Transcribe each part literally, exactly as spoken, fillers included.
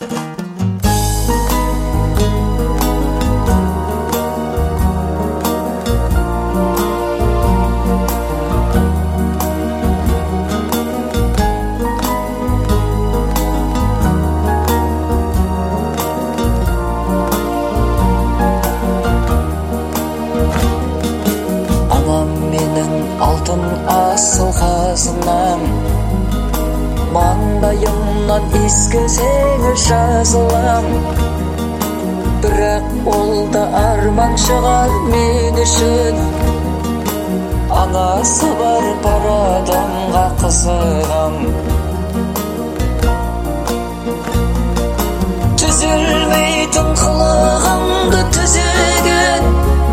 Алтын асыл қазынам, маңдайымнан иіскесеңіз жазылам. Бірақ ол да арман шығар мен үшін. Анасы бар бар адамға қызығам. Түзелмейтін қылығымды түзеген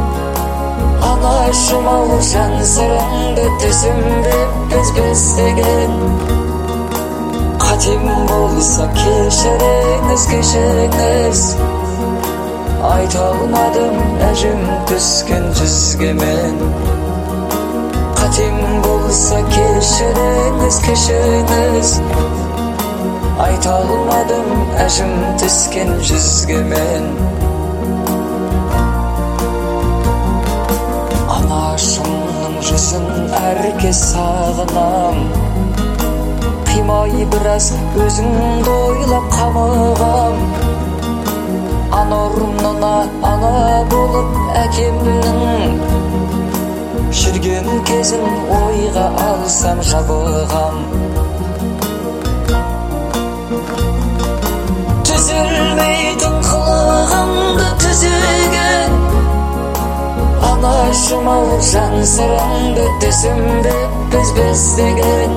Анашым-ау, жан сырыңды түсінбеп біз bestеген. Қатем болса кешіріңіз, кешіріңіз. Айта алмадым әжім түскен жүзге мен. Қатем болса кешіріңіз, кешіріңіз. Айта алмадым әжім түскен жүзге мен. Анашымның жүзін әркез сағынам. Қимай біраз өзіңді ойлап қамығам. Ана орнына ана болып әкемнің жүрген кезін ойға алсам жабығам. Түзелмейтін қылығымды түзеген Анашым-ау, жан сырыңды түсінбеп біз bestеген.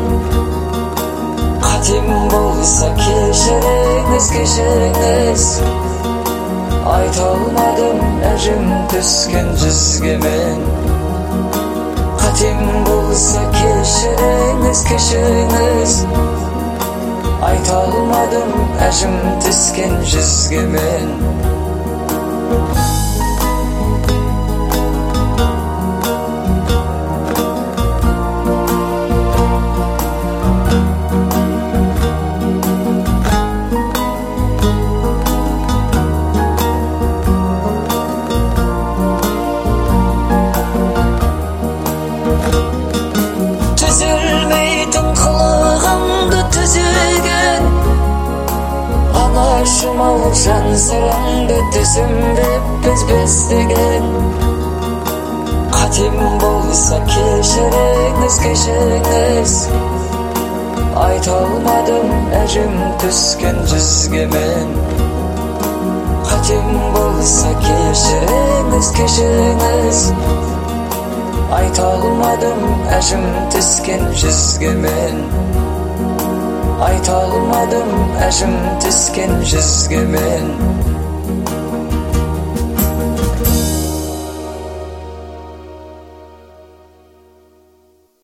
Қатем болса кешіріңіз, кешіріңіз. Айта алмадым әжім түскен жүзге мен. Қатем болса кешіріңіз, кешіріңіз. Айта алмадым әжім түскен жүзге мен. Түзелмейтін қылығымды түзеген Анашым-ау, жан сырыңды түсінбеп біз bestеген. Қатем болса кешіріңіз, кешіріңіз. Айта алмадым әжім түскен жүзге мен. Қатем болса кешіріңіз, кешіріңіз. Айта алмадым әжім түскен жүзге мен. Айта алмадым әжім түскен жүзге мен.